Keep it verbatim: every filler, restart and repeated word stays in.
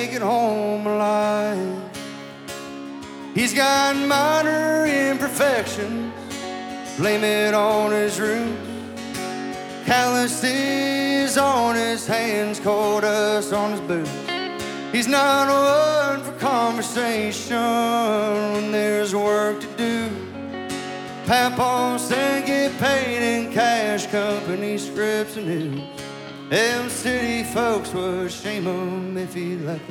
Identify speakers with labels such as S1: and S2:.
S1: make it home alive. He's got minor imperfections, blame it on his roots. Calluses on his hands, coal dust on his boots. He's not one for conversation when there's work to do. Papa said get paid in cash, company scripts and news. Them city folks would shame him if he left